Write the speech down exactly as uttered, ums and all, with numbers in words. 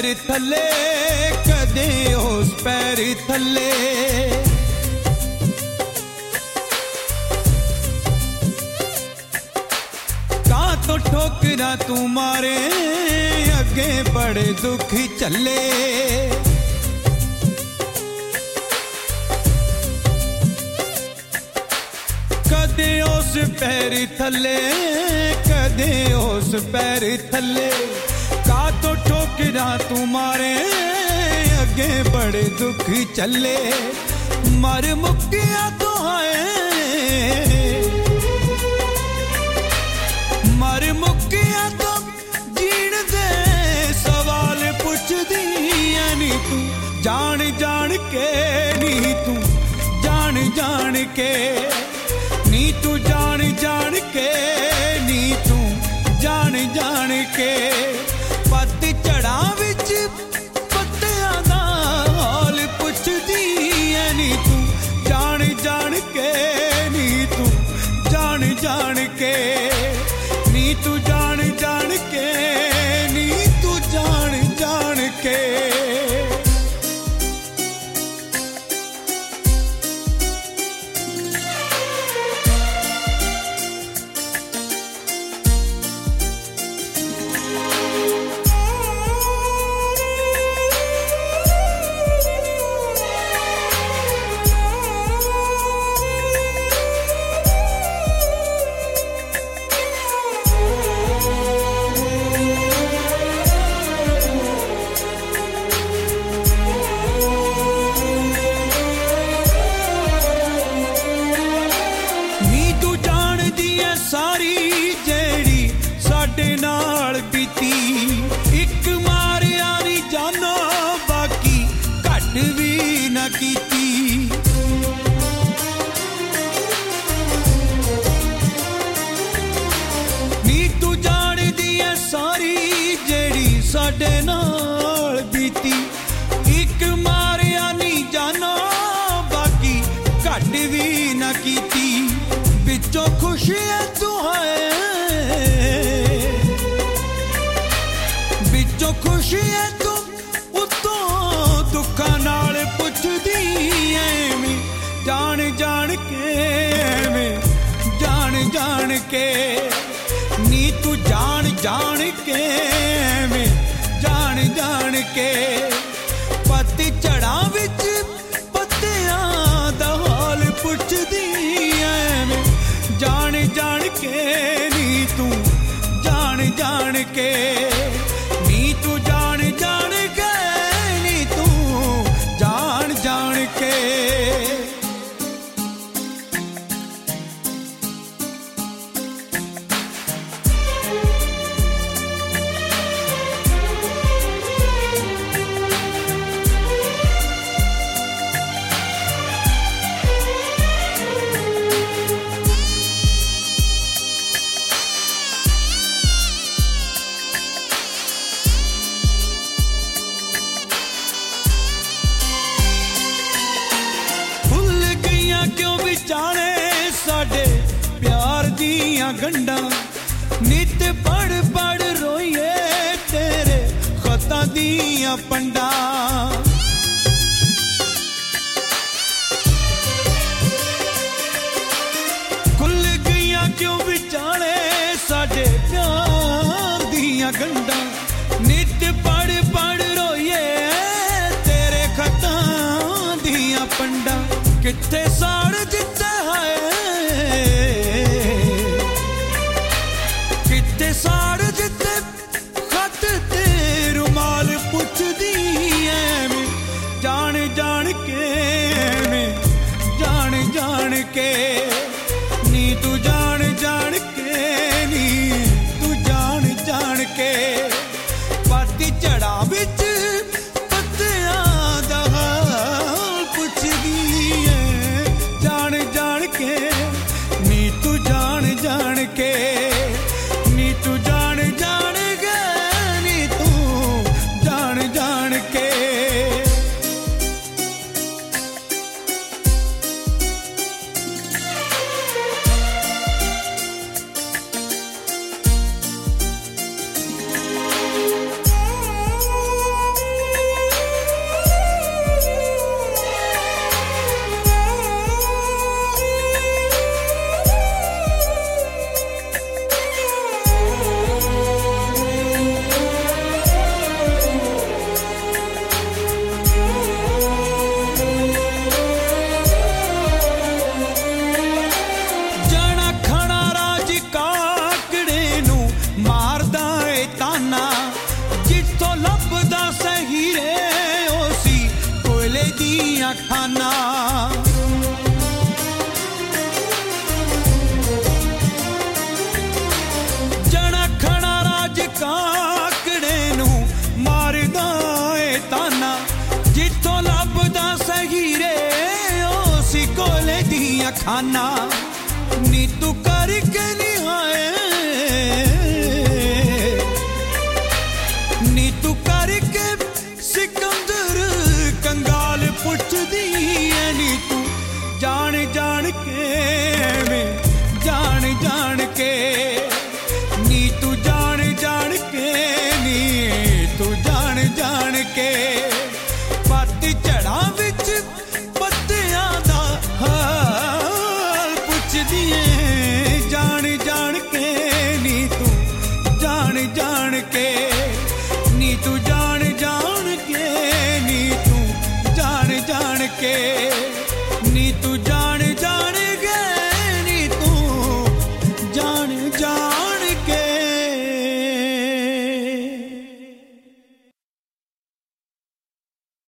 पैर थले कदे उस पैर थले का तो ठोकरा तू मारे अगे बड़े दुखी चले कदे उस पैर थले कदे उस पैर थले का तो ठोकरा तू मारे अगे बड़े दुखी चले मर मुक्किया तो है मर मुक्किया तो जीण दे सवाल पुछदी नी तू जान जान के नी तू जान जान के नी तू जान जान के नी तू जान जान के पत चढ़ा विच पत्तियां दा हाल पुछदी ऐ नी तू जान जान के नी तू जान जान के नी तू जान जान के नी तू जान जान के साडे नाल बीती एक मारिया नी जाना बाकी घट भी ना कीती बिचों खुशियां तू है बिचों खुशियां तू उतों दुखा नाल पुछदी ऐवें जान जान के ऐवें जान जान के नी तू जान जान के ऐवें जान जान के पत्ती चढ़ा विच पत्तियां दा हाल पुछदी ऐवें जान जान के नी तू जान जान के नी तू जान जान के नी तू जान जान के गंडा नित पढ़ पढ़ रोइए तेरे खता दिया पंडा खुल गईया क्यों विचारे साडे प्यार दिया गंडा नित पढ़ पढ़ रोइए तेरे खता दिया पंडा किथे साड़ जिते साड़ जिते खत ते रुमाल पुछदी ऐवें जान जान के ऐवें जान जान के नी तू जान जान के नी तू जान जान के पत्ती चढ़ा विच पत्तियां दा हाल पुछदी ऐ जान ਦੀਆਂ ਖਾਨਾ ਨੀ ਤੂੰ ਕਰਕੇ ਨਿਹਾਏ ਨੀ ਤੂੰ ਕਰਕੇ ਸਿਕੰਦਰ ਕੰਗਾਲ ਪੁੱਛਦੀ ਐ ਨੀ ਤੂੰ ਜਾਣ ਜਾਣ ਕੇ ਵੇ ਜਾਣ ਜਾਣ ਕੇ ਨੀ ਤੂੰ ਜਾਣ ਜਾਣ ਕੇ ਨੀ ਤੂੰ ਜਾਣ ਜਾਣ ਕੇ ਪੱਤ ਝੜਾਂ ਵਿੱਚ ਪੱਤਿਆਂ ਦਾ ਹਾਲ ਪੁੱਛਦੀ ਐ